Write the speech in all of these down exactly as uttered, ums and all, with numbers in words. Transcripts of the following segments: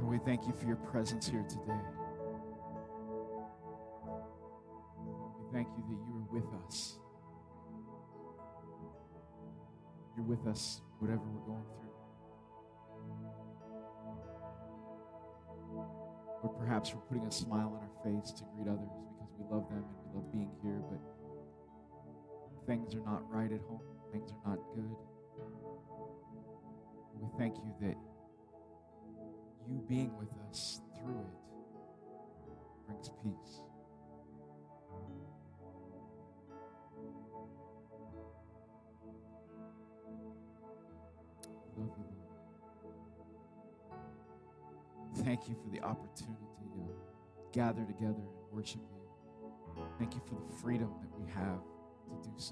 Lord, we thank you for your presence here today. We thank you that you are with us. You're with us whatever we're going through. Or perhaps we're putting a smile on our face to greet others because we love them and we love being here, but things are not right at home. Things are not good. We thank you that you being with us through it brings peace. We love you, Lord. Thank you for the opportunity to gather together and worship you. Thank you for the freedom that we have to do so.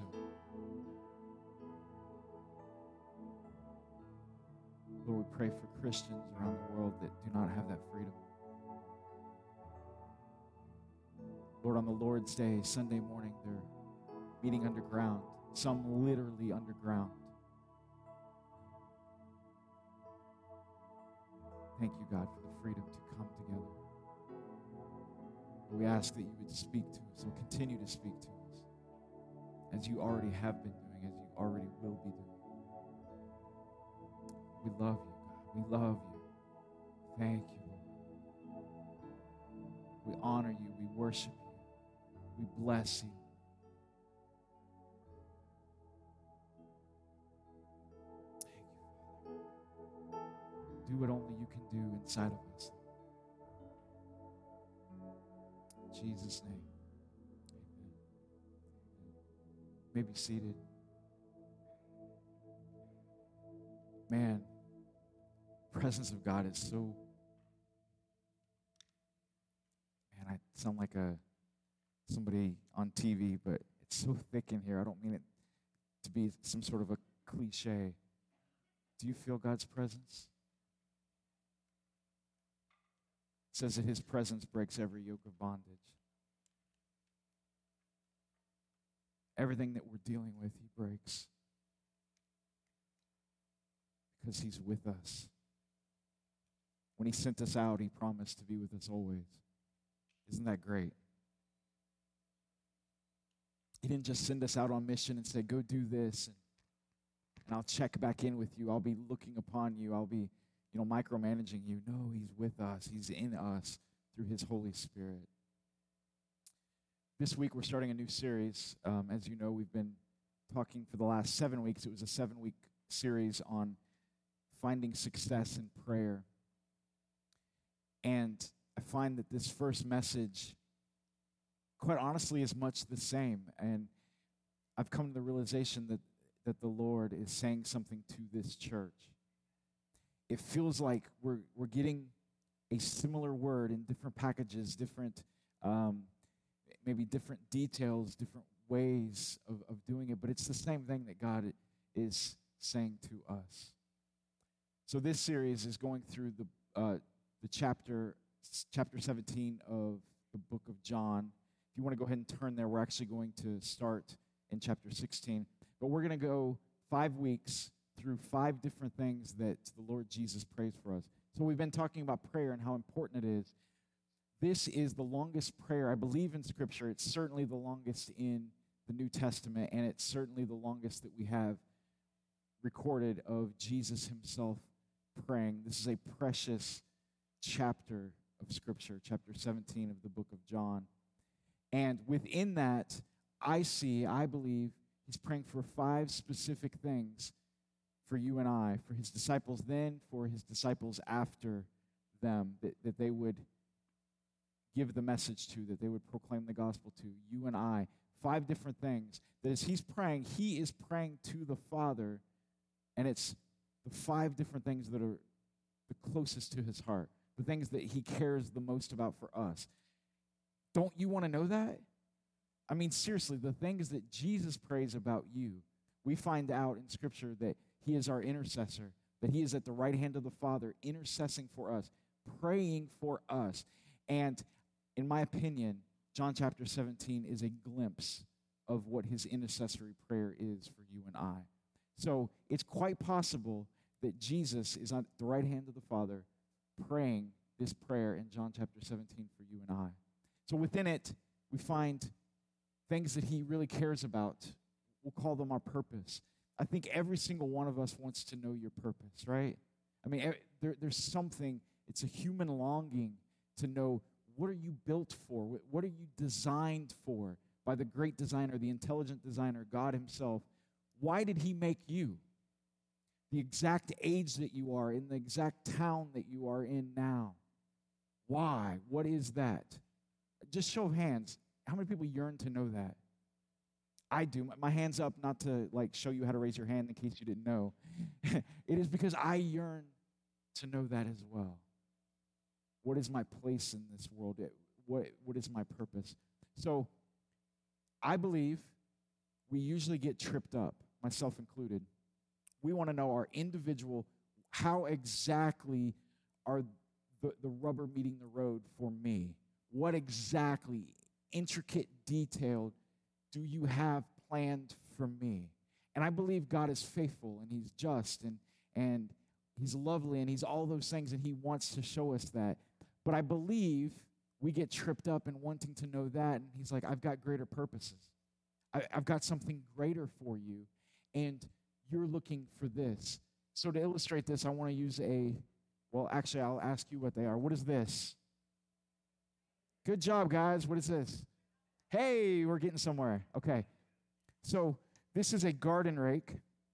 Lord, we pray for Christians around the world that do not have that freedom. Lord, on the Lord's Day, Sunday morning, they're meeting underground, some literally underground. Thank you, God, for the freedom to come together. We ask that you would speak to us, or continue to speak to us, as you already have been doing, as you already will be doing. We love you, God. We love you. Thank you, Lord. We honor you. We worship you. We bless you. Thank you, Father. Do what only you can do inside of us. In Jesus' name, amen. You may be seated. Man, the presence of God is so, man, I sound like a somebody on T V, but it's so thick in here. I don't mean it to be some sort of a cliche. Do you feel God's presence? It says that his presence breaks every yoke of bondage. Everything that we're dealing with, he breaks. Because he's with us. When he sent us out, he promised to be with us always. Isn't that great? He didn't just send us out on mission and say, go do this, and, and I'll check back in with you. I'll be looking upon you. I'll be, you know, micromanaging you. No, he's with us. He's in us through his Holy Spirit. This week, we're starting a new series. Um, as you know, we've been talking for the last seven weeks. It was a seven-week series on finding success in prayer. And I find that this first message, quite honestly, is much the same. And I've come to the realization that, that the Lord is saying something to this church. It feels like we're we're getting a similar word in different packages, different, um, maybe different details, different ways of, of doing it, but it's the same thing that God is saying to us. So this series is going through the uh, the chapter chapter seventeen of the book of John. If you want to go ahead and turn there, we're actually going to start in chapter sixteen. But we're going to go five weeks through five different things that the Lord Jesus prays for us. So we've been talking about prayer and how important it is. This is the longest prayer, I believe, in Scripture. It's certainly the longest in the New Testament, and it's certainly the longest that we have recorded of Jesus himself praying. This is a precious chapter of Scripture, chapter seventeen of the book of John. And within that, I see, I believe, he's praying for five specific things for you and I, for his disciples then, for his disciples after them, that, that they would give the message to, that they would proclaim the gospel to, you and I. Five different things that as he's praying, he is praying to the Father, and it's the five different things that are the closest to his heart, the things that he cares the most about for us. Don't you want to know that? I mean, seriously, the things that Jesus prays about you, we find out in Scripture that he is our intercessor, that he is at the right hand of the Father, intercessing for us, praying for us. And in my opinion, John chapter seventeen is a glimpse of what his intercessory prayer is for you and I. So it's quite possible that Jesus is at the right hand of the Father praying this prayer in John chapter seventeen for you and I. So within it, we find things that he really cares about. We'll call them our purpose. I think every single one of us wants to know your purpose, right? I mean, there, there's something, it's a human longing to know, what are you built for? What are you designed for by the great designer, the intelligent designer, God himself? Why did he make you? The exact age that you are in, the exact town that you are in now. Why? What is that? Just show of hands. How many people yearn to know that? I do. My hand's up, not to like show you how to raise your hand in case you didn't know. It is because I yearn to know that as well. What is my place in this world? What, what is my purpose? So I believe we usually get tripped up, myself included. We want to know our individual, how exactly are the, the rubber meeting the road for me? What exactly, intricate, detailed, do you have planned for me? And I believe God is faithful and he's just and, and he's lovely and he's all those things and he wants to show us that. But I believe we get tripped up in wanting to know that, and he's like, I've got greater purposes. I, I've got something greater for you, and you're looking for this. So to illustrate this, I want to use a, well, actually, I'll ask you what they are. What is this? Good job, guys. What is this? Hey, we're getting somewhere. Okay. So this is a garden rake.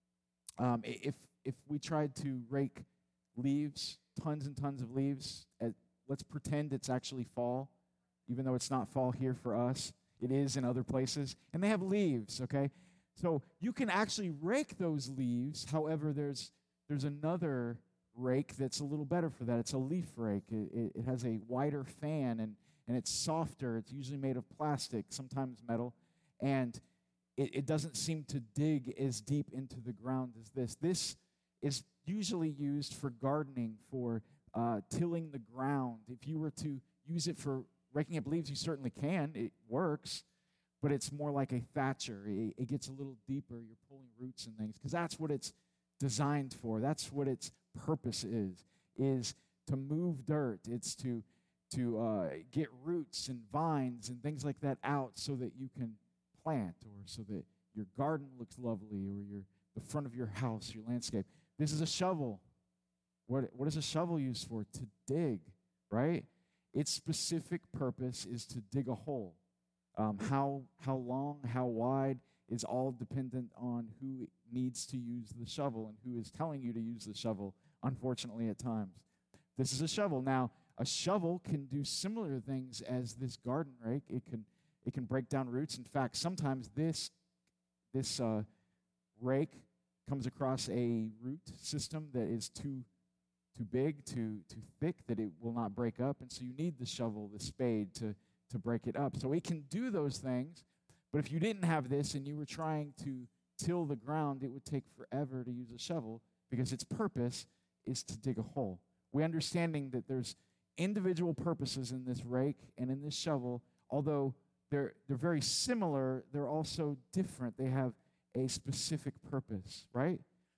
Um, if if we tried to rake leaves, tons and tons of leaves, at, let's pretend it's actually fall, even though it's not fall here for us. It is in other places. And they have leaves, okay? So you can actually rake those leaves. However, there's there's another rake that's a little better for that. It's a leaf rake. It, it, it has a wider fan, and, and it's softer. It's usually made of plastic, sometimes metal. And it, it doesn't seem to dig as deep into the ground as this. This is usually used for gardening, for uh, tilling the ground. If you were to use it for raking up leaves, you certainly can. It works. But it's more like a thatcher. It, it gets a little deeper. You're pulling roots and things, because that's what it's designed for. That's what its purpose is, is to move dirt. It's to to uh, get roots and vines and things like that out so that you can plant, or so that your garden looks lovely, or your the front of your house, your landscape. This is a shovel. What what is a shovel used for? To dig, right? Its specific purpose is to dig a hole. Um, how how long, how wide is all dependent on who needs to use the shovel and who is telling you to use the shovel, unfortunately, at times. This is a shovel. Now, a shovel can do similar things as this garden rake. It can it can break down roots. In fact, sometimes this this uh, rake comes across a root system that is too too big, too too thick, that it will not break up, and so you need the shovel, the spade, to to break it up. So it can do those things, but if you didn't have this and you were trying to till the ground, it would take forever to use a shovel, because its purpose is to dig a hole. We're understanding that there's individual purposes in this rake and in this shovel. Although they're they're very similar, they're also different. They have a specific purpose, right?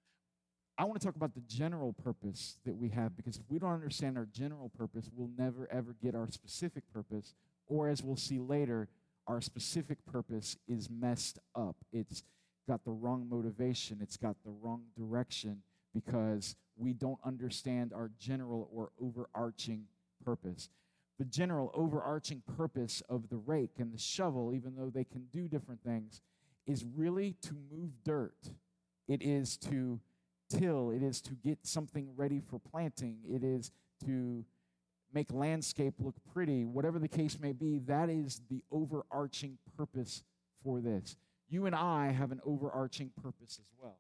I want to talk about the general purpose that we have, because if we don't understand our general purpose, we'll never, ever get our specific purpose, or as we'll see later, our specific purpose is messed up. It's got the wrong motivation. It's got the wrong direction, because we don't understand our general or overarching purpose. The general overarching purpose of the rake and the shovel, even though they can do different things, is really to move dirt. It is to till. It is to get something ready for planting. It is to make landscape look pretty. Whatever the case may be, that is the overarching purpose for this. You and I have an overarching purpose as well.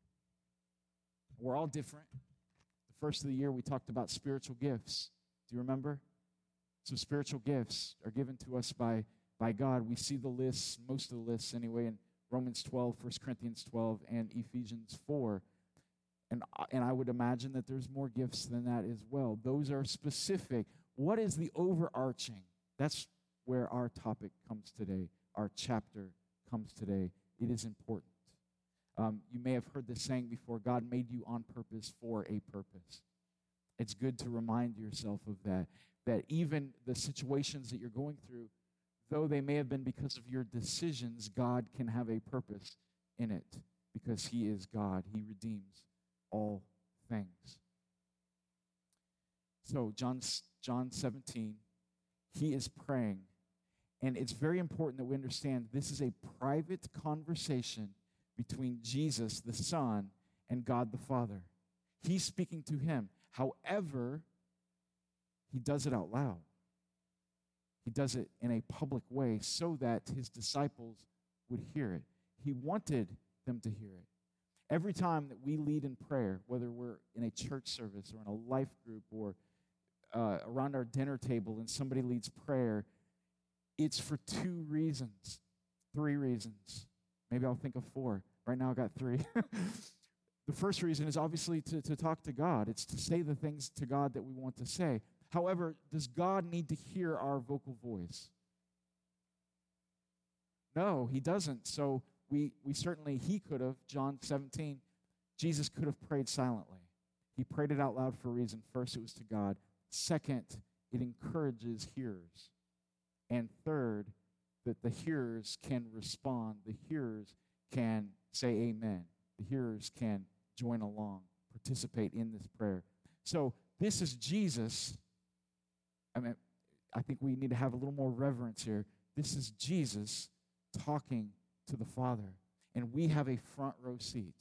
We're all different. The first of the year, we talked about spiritual gifts. Do you remember? So spiritual gifts are given to us by, by God. We see the lists, most of the lists anyway, in Romans twelve, First Corinthians twelve, and Ephesians four. And, and I would imagine that there's more gifts than that as well. Those are specific. What is the overarching? That's where our topic comes today. Our chapter comes today. It is important. Um, you may have heard this saying before: God made you on purpose for a purpose. It's good to remind yourself of that, that even the situations that you're going through, though they may have been because of your decisions, God can have a purpose in it because he is God. He redeems all things. So John, John seventeen, he is praying. And it's very important that we understand this is a private conversation between Jesus, the Son, and God the Father. He's speaking to him. However, he does it out loud. He does it in a public way so that his disciples would hear it. He wanted them to hear it. Every time that we lead in prayer, whether we're in a church service or in a life group or uh, around our dinner table and somebody leads prayer, it's for two reasons, three reasons. Maybe I'll think of four. Right now I got three. The first reason is obviously to, to talk to God. It's to say the things to God that we want to say. However, does God need to hear our vocal voice? No, he doesn't. So we, we certainly, he could have, John seventeen, Jesus could have prayed silently. He prayed it out loud for a reason. First, it was to God. Second, it encourages hearers. And third, that the hearers can respond. The hearers can say amen. The hearers can join along, participate in this prayer. So this is Jesus. I mean, I think we need to have a little more reverence here. This is Jesus talking to the Father, and we have a front row seat.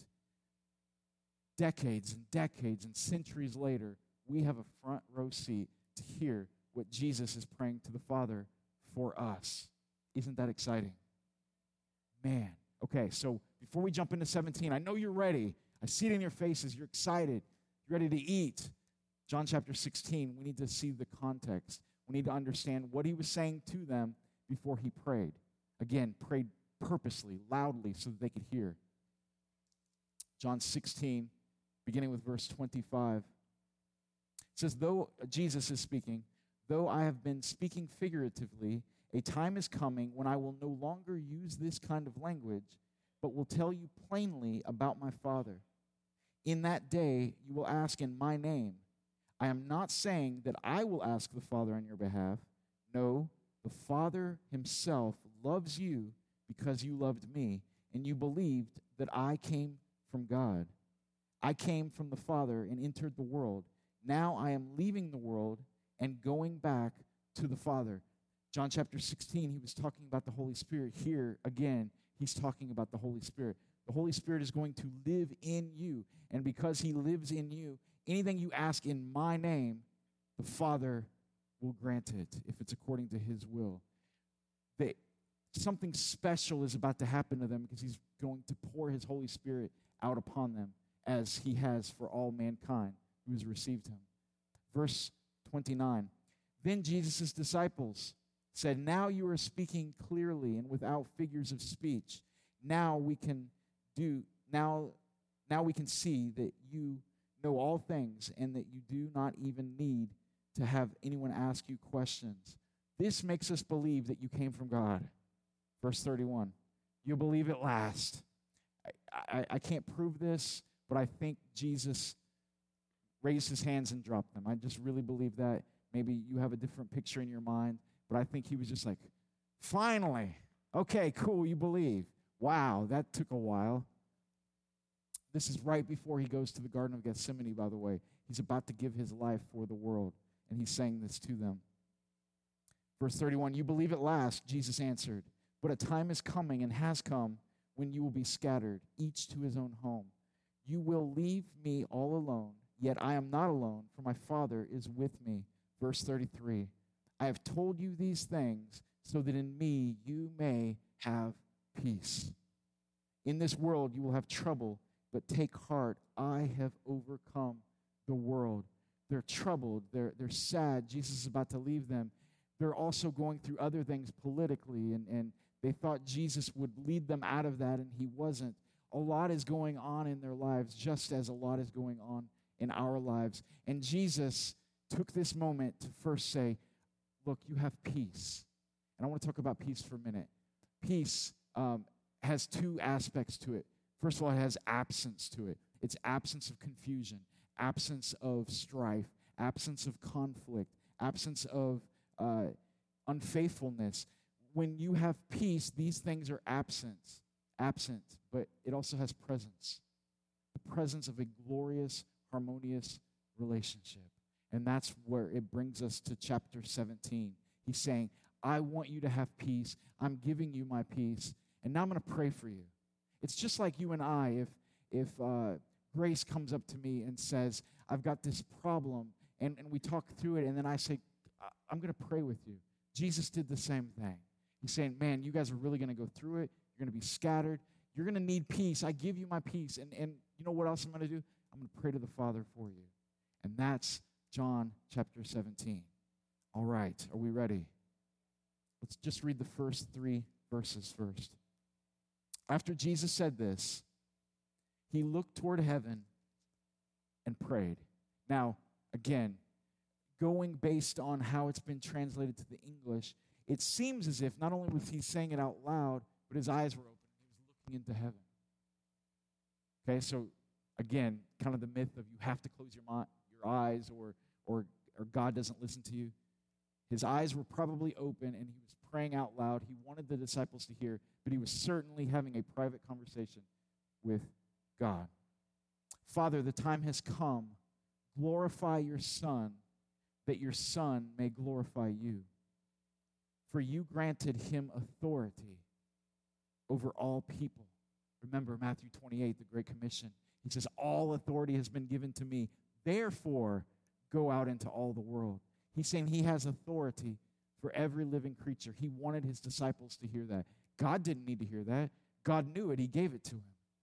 Decades and decades and centuries later, we have a front row seat to hear what Jesus is praying to the Father for us. Isn't that exciting? Man. Okay, so before we jump into seventeen, I know you're ready. I see it in your faces. You're excited. You're ready to eat. John chapter sixteen, we need to see the context. We need to understand what he was saying to them before he prayed. Again, prayed purposely, loudly, so that they could hear. John sixteen, beginning with verse twenty-five. It says, though Jesus is speaking, though I have been speaking figuratively, a time is coming when I will no longer use this kind of language, but will tell you plainly about my Father. In that day you will ask in my name. I am not saying that I will ask the Father on your behalf. No, the Father himself loves you because you loved me, and you believed that I came from God. I came from the Father and entered the world. Now I am leaving the world and going back to the Father. John chapter sixteen, he was talking about the Holy Spirit. Here, again, he's talking about the Holy Spirit. The Holy Spirit is going to live in you. And because he lives in you, anything you ask in my name, the Father will grant it if it's according to his will. They, something special is about to happen to them because he's going to pour his Holy Spirit out upon them as he has for all mankind who has received him. Verse twenty-nine, then Jesus' disciples said, now you are speaking clearly and without figures of speech. Now we can do, now, now we can see that you know all things and that you do not even need to have anyone ask you questions. This makes us believe that you came from God. Verse thirty-one, you'll believe at last. I, I, I can't prove this, but I think Jesus raised his hands and dropped them. I just really believe that. Maybe you have a different picture in your mind, but I think he was just like, finally, okay, cool, you believe. Wow, that took a while. This is right before he goes to the Garden of Gethsemane, by the way. He's about to give his life for the world, and he's saying this to them. Verse thirty-one, you believe at last, Jesus answered, but a time is coming and has come when you will be scattered, each to his own home. You will leave me all alone, yet I am not alone, for my Father is with me. Verse thirty-three, I have told you these things so that in me you may have peace. In this world you will have trouble, but take heart, I have overcome the world. They're troubled, they're, they're sad. Jesus is about to leave them. They're also going through other things politically, and, and they thought Jesus would lead them out of that, and he wasn't. A lot is going on in their lives, just as a lot is going on in our lives. And Jesus took this moment to first say, look, you have peace. And I want to talk about peace for a minute. Peace um, has two aspects to it. First of all, it has absence to it. It's absence of confusion, absence of strife, absence of conflict, absence of uh, unfaithfulness. When you have peace, these things are absent, absent, but it also has presence. The presence of a glorious, harmonious relationship. And that's where it brings us to chapter seventeen. He's saying, I want you to have peace. I'm giving you my peace. And now I'm going to pray for you. It's just like you and I, if, if uh, Grace comes up to me and says, I've got this problem, and, and we talk through it, and then I say, I'm going to pray with you. Jesus did the same thing. He's saying, man, you guys are really going to go through it. You're going to be scattered. You're going to need peace. I give you my peace. And, and you know what else I'm going to do? I'm going to pray to the Father for you. And that's John chapter seventeen. All right, are we ready? Let's just read the first three verses first. After Jesus said this, he looked toward heaven and prayed. Now, again, going based on how it's been translated to the English, it seems as if not only was he saying it out loud, but his eyes were open. He was looking into heaven. Okay, so again, kind of the myth of you have to close your mind, your eyes, or or or God doesn't listen to you. His eyes were probably open, and he was praying out loud. He wanted the disciples to hear, but he was certainly having a private conversation with God. Father, the time has come. Glorify your Son, that your Son may glorify you. For you granted him authority over all people. Remember Matthew twenty-eight, the Great Commission. He says, all authority has been given to me. Therefore, go out into all the world. He's saying he has authority for every living creature. He wanted his disciples to hear that. God didn't need to hear that. God knew it. He gave it to him.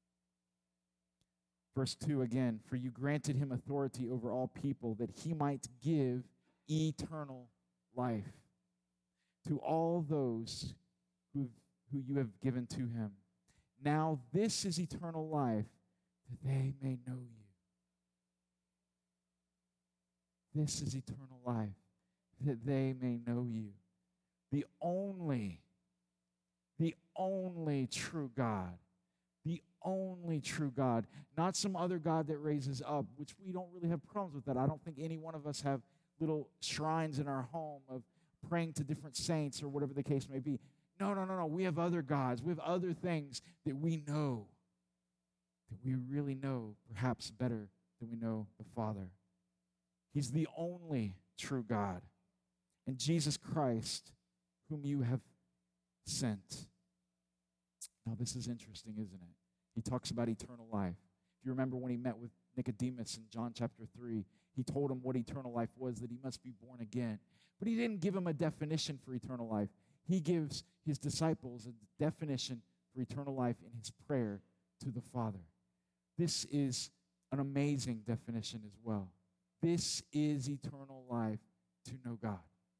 Verse two again, for you granted him authority over all people that he might give eternal life to all those who who you have given to him. Now this is eternal life, that they may know you. This is eternal life, that they may know you. The only, the only true God. The only true God. Not some other God that raises up, which we don't really have problems with that. I don't think any one of us have little shrines in our home of praying to different saints or whatever the case may be. No, no, no, no. We have other gods. We have other things that we know, that we really know perhaps better than we know the Father. He's the only true God. And Jesus Christ, whom you have sent. Now, this is interesting, isn't it? He talks about eternal life. If you remember when he met with Nicodemus in John chapter three, he told him what eternal life was, that he must be born again. But he didn't give him a definition for eternal life. He gives his disciples a definition for eternal life in his prayer to the Father. This is an amazing definition as well. This is eternal life, to know God.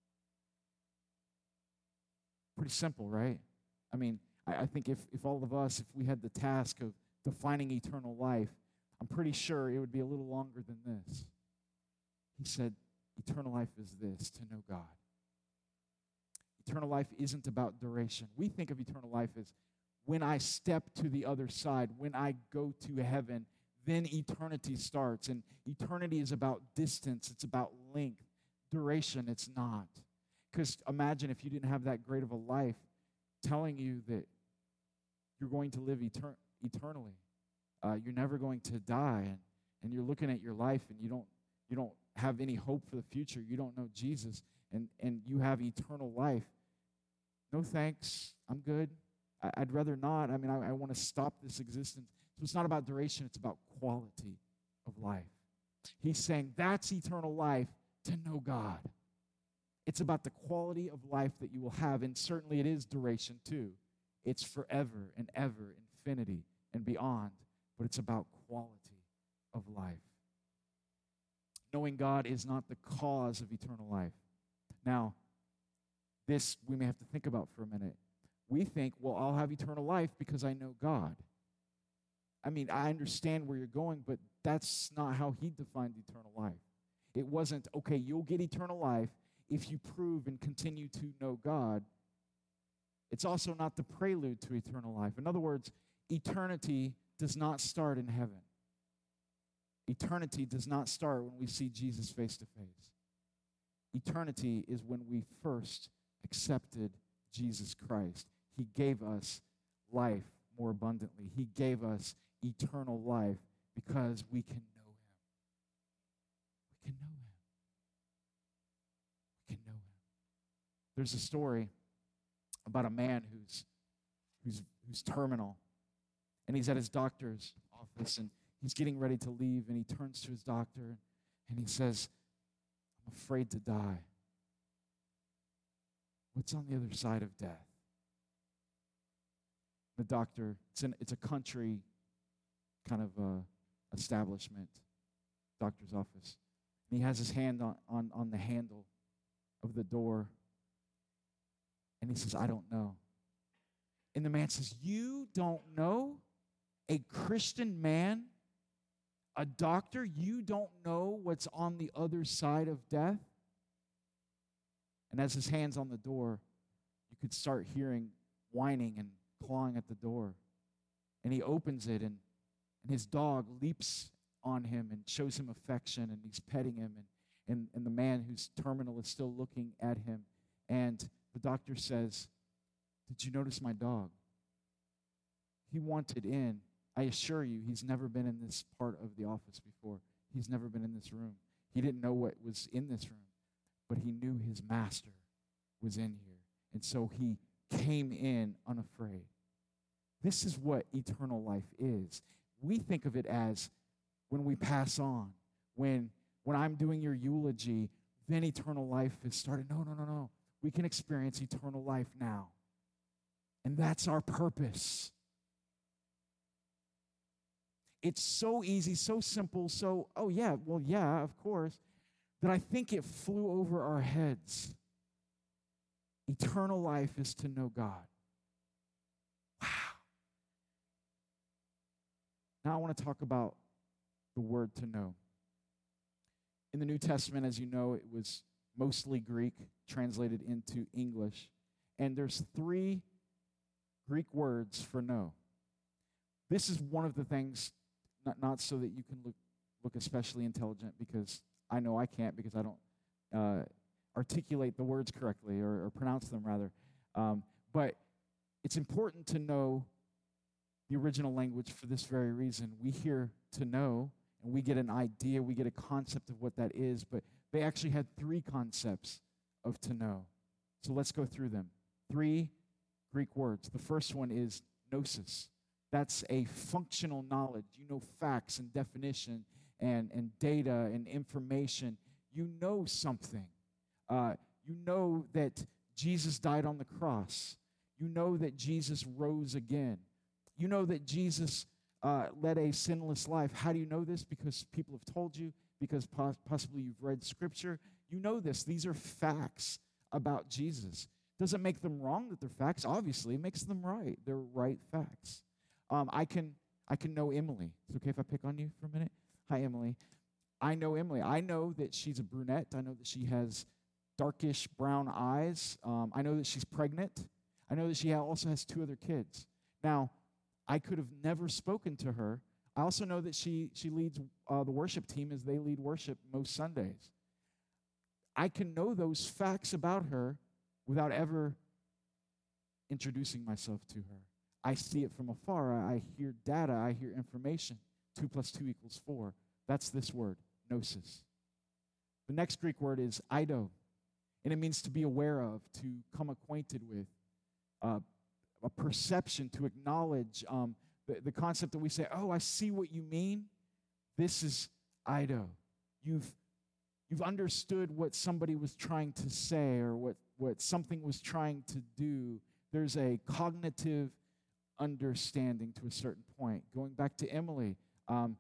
Pretty simple, right? I mean, I, I think if, if all of us, if we had the task of defining eternal life, I'm pretty sure it would be a little longer than this. He said, eternal life is this, to know God. Eternal life isn't about duration. We think of eternal life as when I step to the other side, when I go to heaven, then eternity starts. And eternity is about distance. It's about length. Duration, it's not. Because imagine if you didn't have that great of a life telling you that you're going to live etern- eternally. Uh, you're never going to die. And, and you're looking at your life and you don't you don't have any hope for the future. You don't know Jesus. And, and you have eternal life. No thanks. I'm good. I, I'd rather not. I mean, I, I want to stop this existence. So it's not about duration. It's about quality of life. He's saying that's eternal life, to know God. It's about the quality of life that you will have, and certainly it is duration too. It's forever and ever, infinity and beyond, but it's about quality of life. Knowing God is not the cause of eternal life. Now, this we may have to think about for a minute. We think, well, I'll have eternal life because I know God. I mean, I understand where you're going, but that's not how he defined eternal life. It wasn't, okay, you'll get eternal life if you prove and continue to know God. It's also not the prelude to eternal life. In other words, eternity does not start in heaven. Eternity does not start when we see Jesus face to face. Eternity is when we first accepted Jesus Christ. He gave us life more abundantly. He gave us eternal life because we can know him. We can know him. We can know him. There's a story about a man who's who's who's terminal, and he's at his doctor's office, and he's getting ready to leave, and he turns to his doctor, and he says, "I'm afraid to die. What's on the other side of death?" The doctor, it's, in, it's a country kind of uh, establishment, doctor's office. And he has his hand on, on, on the handle of the door. And he says, "I don't know." And the man says, "You don't know? A Christian man, a doctor, you don't know what's on the other side of death?" And as his hand's on the door, you could start hearing whining and clawing at the door. And he opens it, and, and his dog leaps on him and shows him affection, and he's petting him, and, and, and the man who's terminal is still looking at him. And the doctor says, "Did you notice my dog? He wanted in. I assure you, he's never been in this part of the office before. He's never been in this room. He didn't know what was in this room, but he knew his master was in here. And so he came in unafraid." This is what eternal life is. We think of it as when we pass on, when, when I'm doing your eulogy, then eternal life is started. No, no, no, no. We can experience eternal life now. And that's our purpose. It's so easy, so simple, so, oh yeah, well, yeah, of course, that I think it flew over our heads. Eternal life is to know God. Wow. Now I want to talk about the word to know. In the New Testament, as you know, it was mostly Greek, translated into English. And there's three Greek words for know. This is one of the things, not, not so that you can look, look especially intelligent, because I know I can't, because I don't uh, articulate the words correctly, or, or pronounce them rather. Um, but it's important to know the original language for this very reason. We hear to know, and we get an idea, we get a concept of what that is, but they actually had three concepts of to know. So let's go through them. Three Greek words. The first one is gnosis. That's a functional knowledge. You know facts and definition and, and data and information. You know something. Uh, you know that Jesus died on the cross. You know that Jesus rose again. You know that Jesus uh, led a sinless life. How do you know this? Because people have told you, because pos- possibly you've read Scripture. You know this. These are facts about Jesus. Doesn't make them wrong that they're facts. Obviously, it makes them right. They're right facts. Um, I can I can know Emily. Is it okay if I pick on you for a minute? Hi, Emily. I know Emily. I know that she's a brunette. I know that she has darkish brown eyes. Um, I know that she's pregnant. I know that she also has two other kids. Now, I could have never spoken to her. I also know that she, she leads uh, the worship team as they lead worship most Sundays. I can know those facts about her without ever introducing myself to her. I see it from afar. I, I hear data. I hear information. Two plus two equals four. That's this word, gnosis. The next Greek word is eido, and it means to be aware of, to come acquainted with, uh, a perception, to acknowledge. Um, the, the concept that we say, oh, I see what you mean. This is eido. You've You've understood what somebody was trying to say, or what, what something was trying to do. There's a cognitive understanding to a certain point. Going back to Emily, um,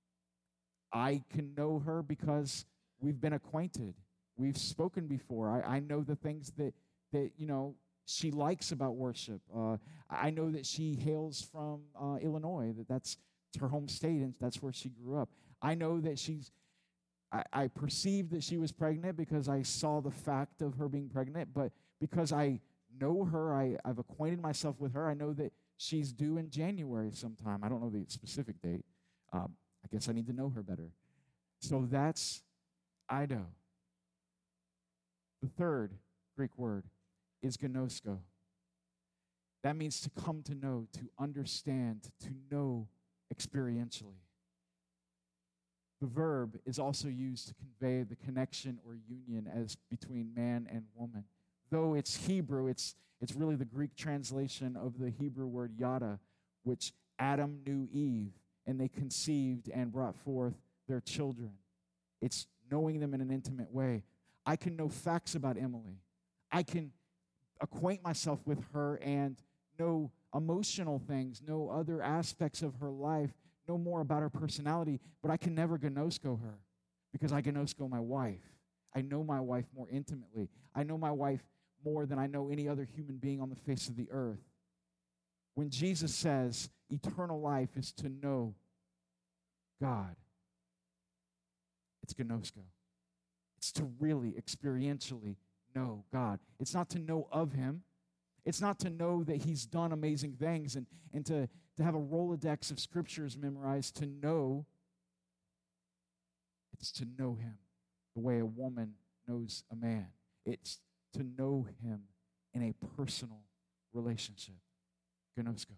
I can know her because we've been acquainted. We've spoken before. I, I know the things that, that, you know, she likes about worship. Uh, I know that she hails from uh, Illinois, that that's her home state, and that's where she grew up. I know that she's I, I perceived that she was pregnant because I saw the fact of her being pregnant, but because I know her, I, I've acquainted myself with her, I know that she's due in January sometime. I don't know the specific date. Um, I I guess I need to know her better. So that's ido. The third Greek word is gnosko. That means to come to know, to understand, to know experientially. The verb is also used to convey the connection or union as between man and woman. Though it's Hebrew, it's, it's really the Greek translation of the Hebrew word yada, which Adam knew Eve, and they conceived and brought forth their children. It's knowing them in an intimate way. I can know facts about Emily. I can acquaint myself with her and know emotional things, know other aspects of her life, know more about her personality, but I can never gnosko her because I gnosko my wife. I know my wife more intimately. I know my wife more than I know any other human being on the face of the earth. When Jesus says eternal life is to know God, it's gnosko. It's to really experientially know God. It's not to know of him. It's not to know that he's done amazing things and, and to, to have a Rolodex of scriptures memorized to know. It's to know him the way a woman knows a man. It's to know him in a personal relationship. Gnosko.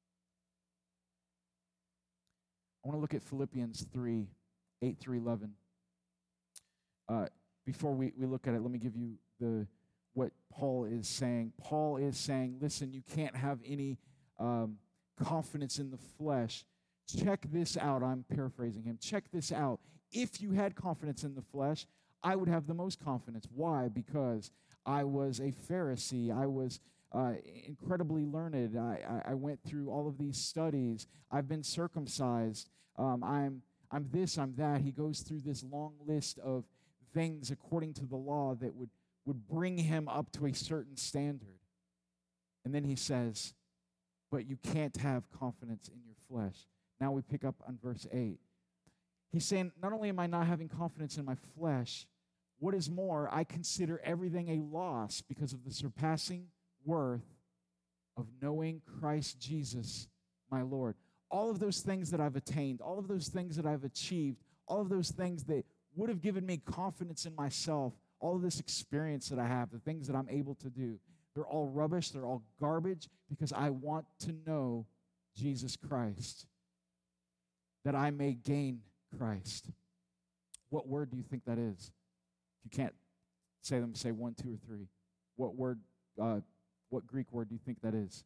I want to look at Philippians three, eight through eleven. Uh, before we, we look at it, let me give you the what Paul is saying. Paul is saying, listen, you can't have any um, confidence in the flesh. Check this out. I'm paraphrasing him. Check this out. If you had confidence in the flesh, I would have the most confidence. Why? Because I was a Pharisee. I was uh, incredibly learned. I, I, I went through all of these studies. I've been circumcised. Um, I'm, I'm this, I'm that. He goes through this long list of things according to the law that would, would bring him up to a certain standard. And then he says, but you can't have confidence in your flesh. Now we pick up on verse eight. He's saying, not only am I not having confidence in my flesh, what is more, I consider everything a loss because of the surpassing worth of knowing Christ Jesus, my Lord. All of those things that I've attained, all of those things that I've achieved, all of those things that would have given me confidence in myself, all of this experience that I have, the things that I'm able to do, they're all rubbish, they're all garbage because I want to know Jesus Christ, that I may gain Christ. What word do you think that is? If you can't say them, say one, two, or three. What word, uh, what Greek word do you think that is?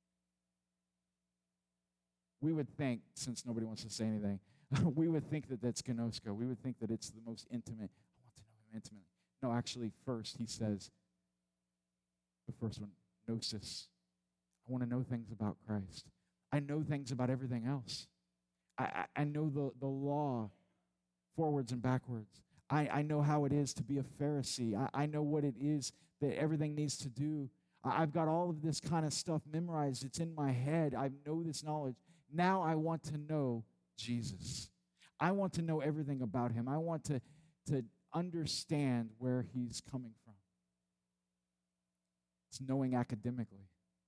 We would think, since nobody wants to say anything, we would think that that's gnosko. We would think that it's the most intimate. I want to know him intimately. No, actually, first he says, the first one, gnosis. I want to know things about Christ. I know things about everything else. I, I, I know the, the law forwards and backwards. I, I know how it is to be a Pharisee. I, I know what it is that everything needs to do. I, I've got all of this kind of stuff memorized. It's in my head. I know this knowledge. Now I want to know Jesus. I want to know everything about him. I want to, to understand where he's coming from. It's knowing academically.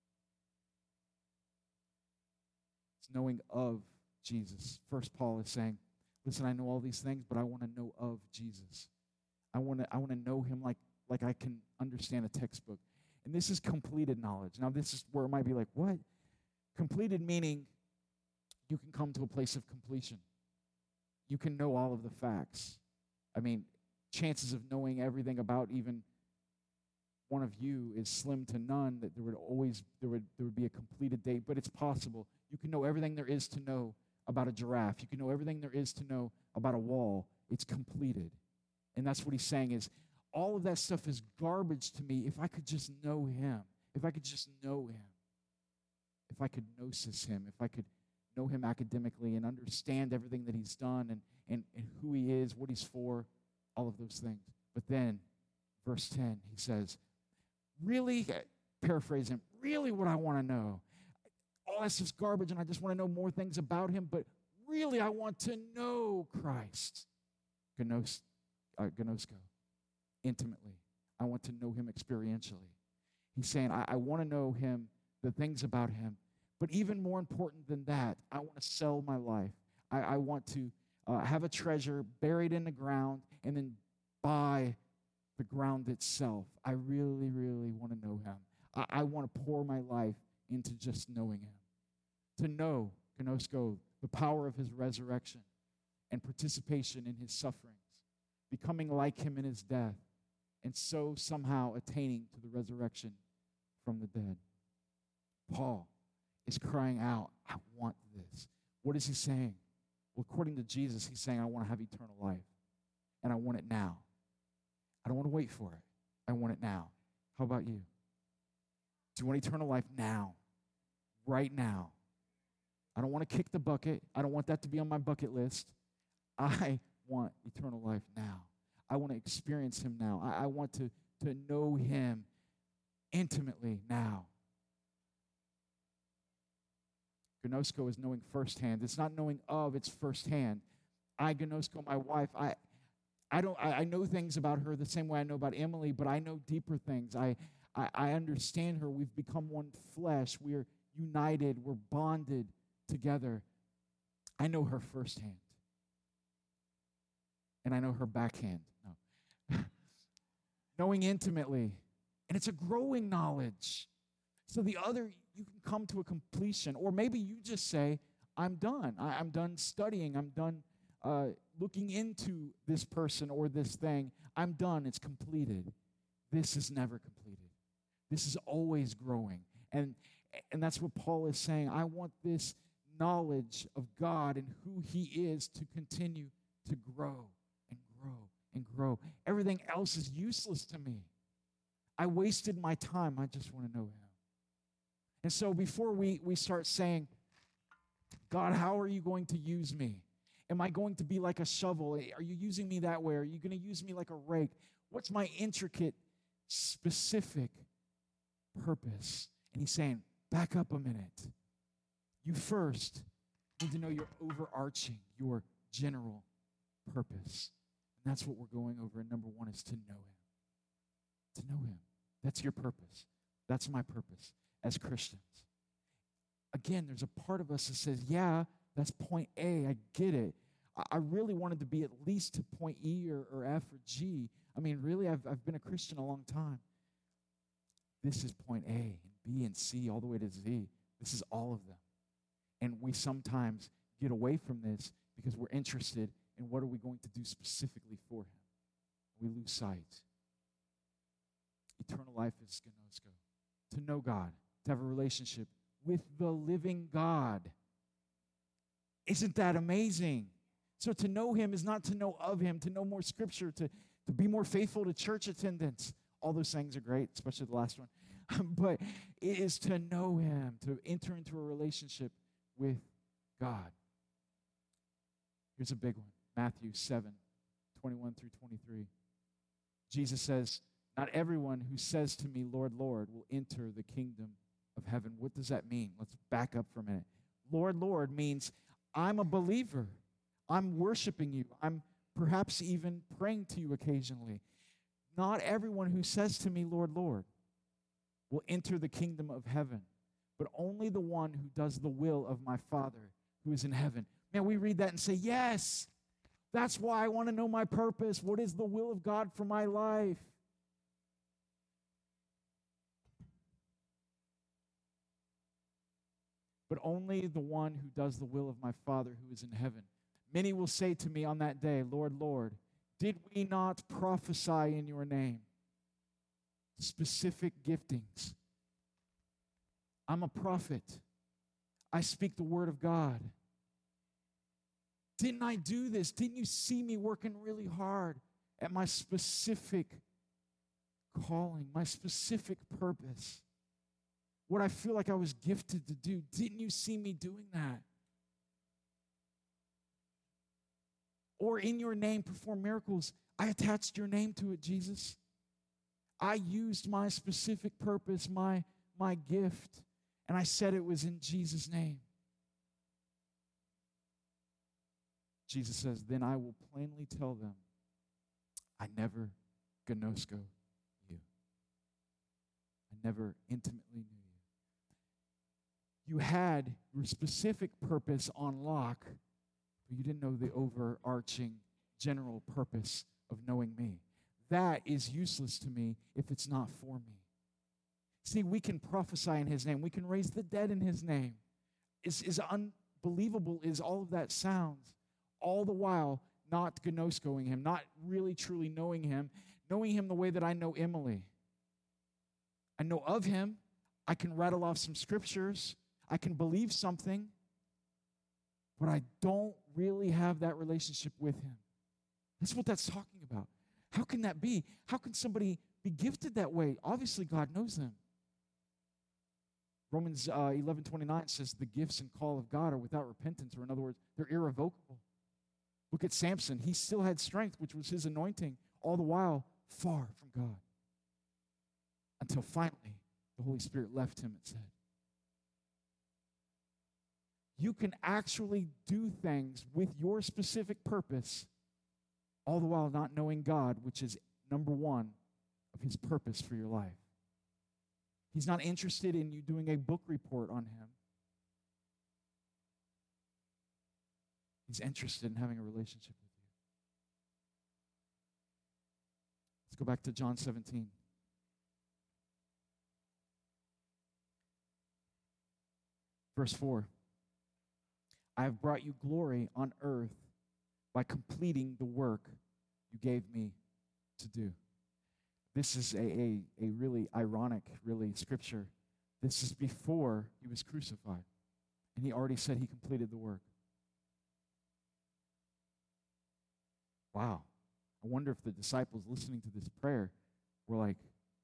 It's knowing of Jesus. First Paul is saying, listen, I know all these things, but I want to know of Jesus. I want to I want to know him like, like I can understand a textbook. And this is completed knowledge. Now, this is where it might be like, what? Completed meaning you can come to a place of completion. You can know all of the facts. I mean, chances of knowing everything about even one of you is slim to none, that there would always, there would, there would be a completed date, but it's possible. You can know everything there is to know about a giraffe. You can know everything there is to know about a wall. It's completed. And that's what he's saying is, all of that stuff is garbage to me if I could just know him. If I could just know him. If I could gnosis him. If I could know him academically and understand everything that he's done and, and, and who he is, what he's for, all of those things. But then, verse ten, he says, really, paraphrase him, really what I want to know, all that's just garbage and I just want to know more things about him, but really I want to know Christ. Gnos, uh, gnosko, intimately. I want to know him experientially. He's saying, I, I want to know him, the things about him, but even more important than that, I want to sell my life. I, I want to uh, have a treasure buried in the ground, and then buy the ground itself. I really, really want to know him. I, I want to pour my life into just knowing him. To know, gnosko, the power of his resurrection and participation in his sufferings, becoming like him in his death, and so somehow attaining to the resurrection from the dead. Paul is crying out, I want this. What is he saying? Well, according to Jesus, he's saying, I want to have eternal life, and I want it now. I don't want to wait for it. I want it now. How about you? Do you want eternal life now? Right now? I don't want to kick the bucket. I don't want that to be on my bucket list. I want eternal life now. I want to experience him now. I, I want to, to know him intimately now. Gnosko is knowing firsthand. It's not knowing of, it's firsthand. I gnosko my wife. I I don't I, I know things about her the same way I know about Emily, but I know deeper things. I, I I understand her. We've become one flesh. We're united. We're bonded together. I know her firsthand. And I know her backhand. No. Knowing intimately. And it's a growing knowledge. So the other, you can come to a completion. Or maybe you just say, I'm done. I, I'm done studying. I'm done uh, looking into this person or this thing. I'm done. It's completed. This is never completed. This is always growing. And, and that's what Paul is saying. I want this knowledge of God and who he is to continue to grow and grow and grow. Everything else is useless to me. I wasted my time. I just want to know him. And so before we, we start saying, God, how are you going to use me? Am I going to be like a shovel? Are you using me that way? Are you going to use me like a rake? What's my intricate, specific purpose? And he's saying, back up a minute. You first need to know your overarching, your general purpose. And that's what we're going over. And number one is to know him. To know him. That's your purpose. That's my purpose as Christians. Again, there's a part of us that says, yeah, that's point A. I get it. I really wanted to be at least to point E or, or F or G. I mean, really, I've, I've been a Christian a long time. This is point A and B and C all the way to Z. This is all of them. And we sometimes get away from this because we're interested in what are we going to do specifically for him. We lose sight. Eternal life is gnosko. To know God, to have a relationship with the living God. Isn't that amazing? So to know him is not to know of him, to know more scripture, to, to be more faithful to church attendance. All those things are great, especially the last one. But it is to know him, to enter into a relationship with God. Here's a big one. Matthew seven, twenty-one through twenty-three. Jesus says, not everyone who says to me, Lord, Lord, will enter the kingdom of heaven. What does that mean? Let's back up for a minute. Lord, Lord means I'm a believer. I'm worshiping you. I'm perhaps even praying to you occasionally. Not everyone who says to me, Lord, Lord, will enter the kingdom of heaven, but only the one who does the will of my Father who is in heaven. Man, we read that and say, yes, that's why I want to know my purpose. What is the will of God for my life? But only the one who does the will of my Father who is in heaven. Many will say to me on that day, Lord, Lord, did we not prophesy in your name? Specific giftings. I'm a prophet. I speak the word of God. Didn't I do this? Didn't you see me working really hard at my specific calling, my specific purpose? What I feel like I was gifted to do. Didn't you see me doing that? Or in your name perform miracles. I attached your name to it, Jesus. I used my specific purpose, my, my gift, and I said it was in Jesus' name. Jesus says, then I will plainly tell them, I never gnosko you. I never intimately knew you. You had your specific purpose on lock, but but you didn't know the overarching general purpose of knowing me. That is useless to me if it's not for me. See, we can prophesy in his name. We can raise the dead in his name. As, as unbelievable as all of that sounds, all the while not gnoskoing him, not really truly knowing him, knowing him the way that I know Emily. I know of him. I can rattle off some scriptures. I can believe something, but I don't really have that relationship with him. That's what that's talking about. How can that be? How can somebody be gifted that way? Obviously, God knows them. Romans uh, eleven twenty-nine says the gifts and call of God are without repentance, or in other words, they're irrevocable. Look at Samson. He still had strength, which was his anointing, all the while far from God. Until finally, the Holy Spirit left him, it said. You can actually do things with your specific purpose, all the while not knowing God, which is number one of his purpose for your life. He's not interested in you doing a book report on him. He's interested in having a relationship with you. Let's go back to John seventeen. Verse four. I have brought you glory on earth by completing the work you gave me to do. This is a, a, a really ironic, really, scripture. This is before he was crucified. And he already said he completed the work. Wow. I wonder if the disciples listening to this prayer were like,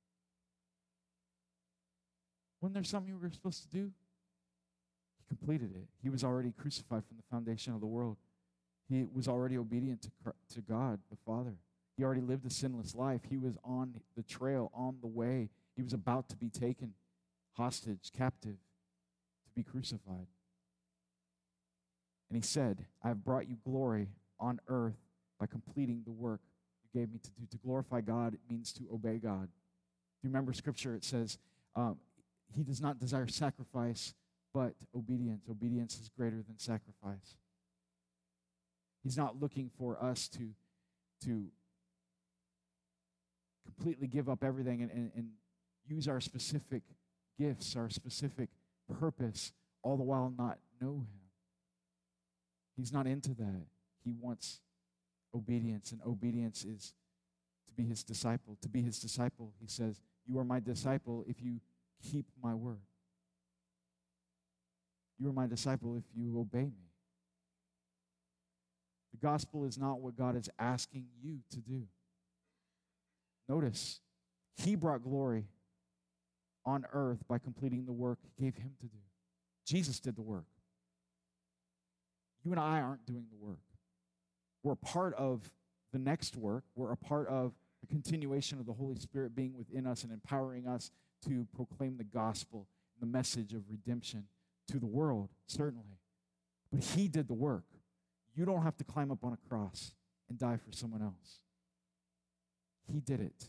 wasn't there something you were supposed to do? He completed it. He was already crucified from the foundation of the world. He was already obedient to, to God, the Father. He already lived a sinless life. He was on the trail, on the way. He was about to be taken hostage, captive, to be crucified. And he said, I have brought you glory on earth by completing the work you gave me to do. To glorify God, it means to obey God. If you remember Scripture, it says, um, he does not desire sacrifice, but obedience. Obedience is greater than sacrifice. He's not looking for us to, to completely give up everything and, and, and use our specific gifts, our specific purpose, all the while not know him. He's not into that. He wants obedience, and obedience is to be his disciple. To be his disciple, he says, you are my disciple if you keep my word. You are my disciple if you obey me. The gospel is not what God is asking you to do. Notice, he brought glory on earth by completing the work he gave him to do. Jesus did the work. You and I aren't doing the work. We're a part of the next work. We're a part of the continuation of the Holy Spirit being within us and empowering us to proclaim the gospel, the message of redemption to the world, certainly. But he did the work. You don't have to climb up on a cross and die for someone else. He did it.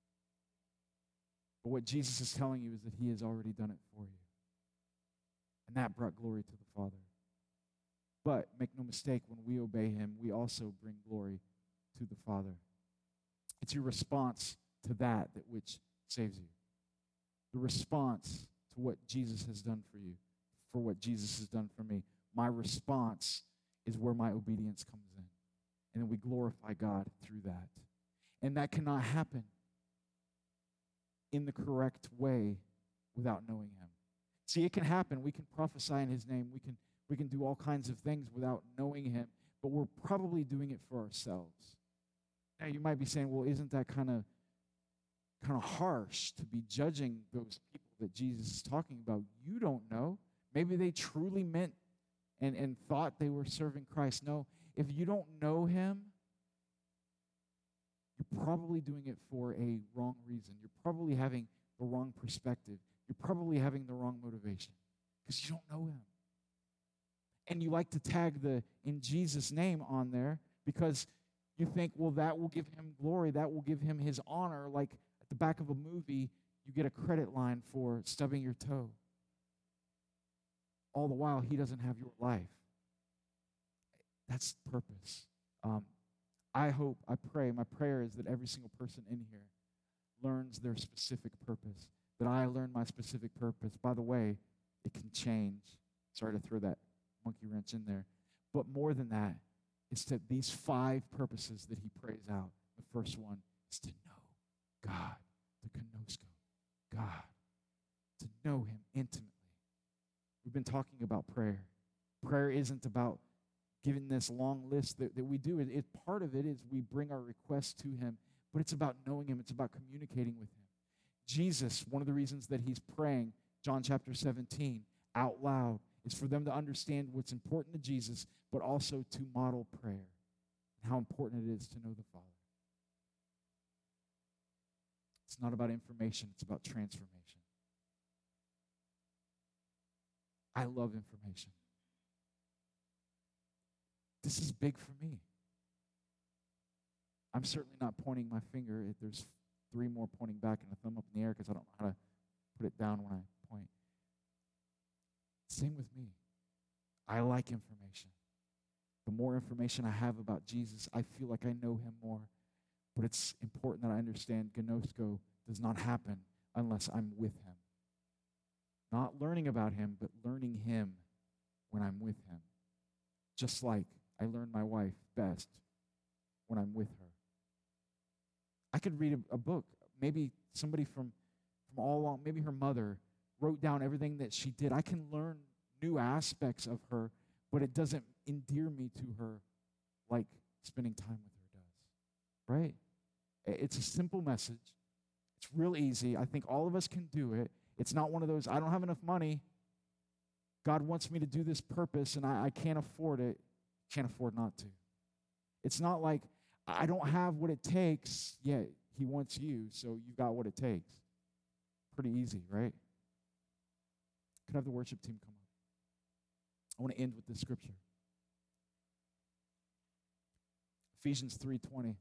But what Jesus is telling you is that he has already done it for you. And that brought glory to the Father. But make no mistake, when we obey him, we also bring glory to the Father. It's your response to that that which saves you. The response to what Jesus has done for you, for what Jesus has done for me. My response is where my obedience comes in. And then we glorify God through that. And that cannot happen in the correct way without knowing him. See, it can happen. We can prophesy in his name. We can we can do all kinds of things without knowing him, but we're probably doing it for ourselves. Now, you might be saying, well, isn't that kind of kind of harsh to be judging those people that Jesus is talking about? You don't know. Maybe they truly meant and, and thought they were serving Christ. No, if you don't know him, you're probably doing it for a wrong reason. You're probably having the wrong perspective. You're probably having the wrong motivation because you don't know him. And you like to tag the in Jesus' name on there because you think, well, that will give him glory. That will give him his honor. Like at the back of a movie, you get a credit line for stubbing your toe. All the while, he doesn't have your life. That's purpose. Um, I hope, I pray, my prayer is that every single person in here learns their specific purpose, that I learn my specific purpose. By the way, it can change. Sorry to throw that monkey wrench in there. But more than that, it's that these five purposes that he prays out. The first one is to know God, to gnosko, God, to know him intimately. We've been talking about prayer. Prayer isn't about giving this long list that, that we do. It, it, part of it is we bring our requests to him, but it's about knowing him. It's about communicating with him. Jesus, one of the reasons that he's praying, John chapter seventeen, out loud, is for them to understand what's important to Jesus, but also to model prayer and how important it is to know the Father. It's not about information, it's about transformation. I love information. This is big for me. I'm certainly not pointing my finger. If there's three more pointing back and a thumb up in the air because I don't know how to put it down when I point. Same with me. I like information. The more information I have about Jesus, I feel like I know him more. But it's important that I understand gnosko does not happen unless I'm with him. Not learning about him, but learning him when I'm with him. Just like I learn my wife best when I'm with her. I could read a, a book. Maybe somebody from, from all along, maybe her mother wrote down everything that she did. I can learn new aspects of her, but it doesn't endear me to her like spending time with her does. Right? It's a simple message. It's real easy. I think all of us can do it. It's not one of those, I don't have enough money. God wants me to do this purpose, and I, I can't afford it. Can't afford not to. It's not like, I don't have what it takes, yet he wants you, so you've got what it takes. Pretty easy, right? Could I have the worship team come up? I want to end with this scripture. Ephesians three twenty.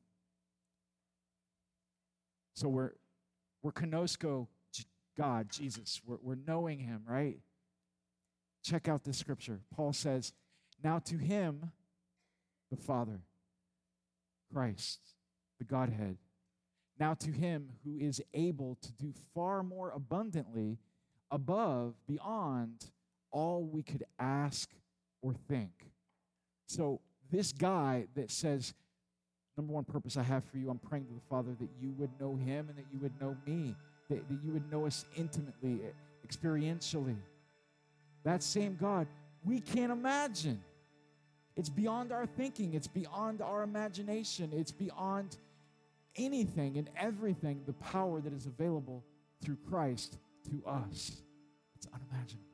So we're we're gnosko God, Jesus. We're, we're knowing him, right? Check out this scripture. Paul says, now to him, the Father, Christ, the Godhead, now to him who is able to do far more abundantly above, beyond all we could ask or think. So this guy that says, number one purpose I have for you, I'm praying to the Father that you would know him and that you would know me, that, that you would know us intimately, experientially. That same God, we can't imagine. It's beyond our thinking. It's beyond our imagination. It's beyond anything and everything, the power that is available through Christ to us. It's unimaginable.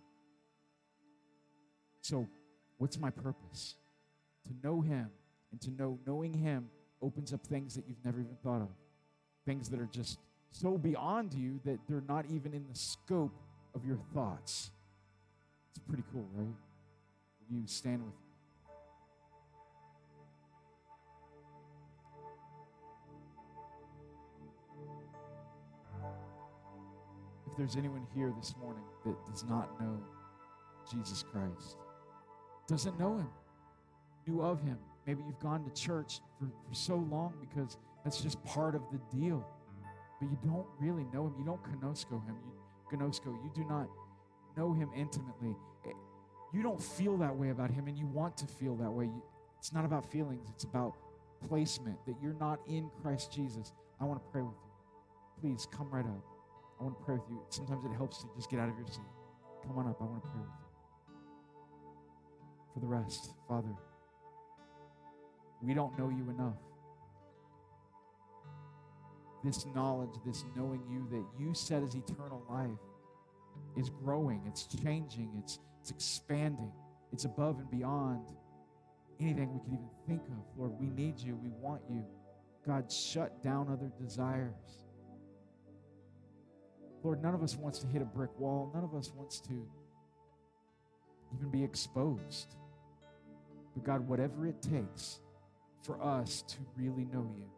So, what's my purpose? To know him, and to know knowing him opens up things that you've never even thought of. Things that are just so beyond you that they're not even in the scope of your thoughts. It's pretty cool, right? You stand with me. If there's anyone here this morning that does not know Jesus Christ, doesn't know him, knew of him, maybe you've gone to church for, for so long because that's just part of the deal, but you don't really know him. You don't gnosko him. You, gnosko, you do not know him intimately. You don't feel that way about him, and you want to feel that way. You, it's not about feelings. It's about placement, that you're not in Christ Jesus. I want to pray with you. Please come right up. I want to pray with you. Sometimes it helps to just get out of your seat. Come on up. I want to pray with you. For the rest, Father, we don't know you enough. This knowledge, this knowing you that you said is eternal life is growing, it's changing, it's, it's expanding, it's above and beyond anything we could even think of. Lord, we need you, we want you. God, shut down other desires. Lord, none of us wants to hit a brick wall. None of us wants to even be exposed. But God, whatever it takes for us to really know you.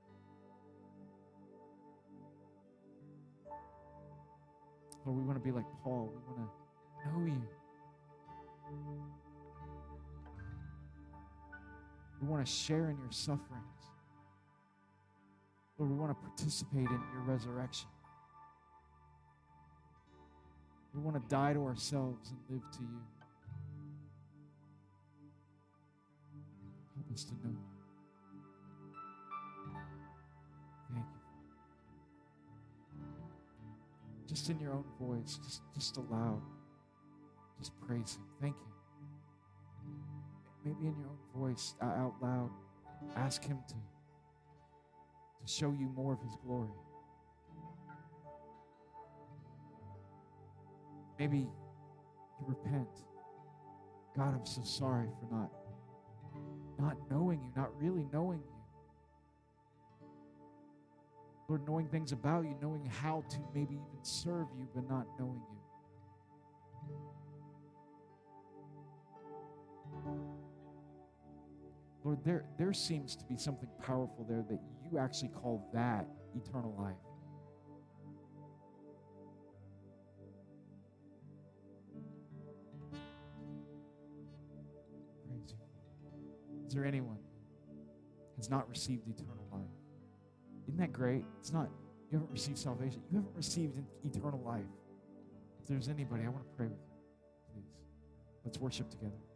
Lord, we want to be like Paul. We want to know you. want to share in your sufferings. Lord, we want to participate in your resurrection. We want to die to ourselves and live to you. Help us to know. Thank you. Just in your own voice, just, just aloud, just praise him. Thank you. Maybe in your own voice, uh, out loud, ask him to, to show you more of his glory. Maybe you repent. God, I'm so sorry for not, not knowing you, not really knowing you. Lord, knowing things about you, knowing how to maybe even serve you, but not knowing you. Lord, there, there seems to be something powerful there that you actually call that eternal life. Praise you. Is there anyone who has not received eternal life? Isn't that great? It's not, you haven't received salvation. You haven't received eternal life. If there's anybody, I want to pray with you. Please, let's worship together.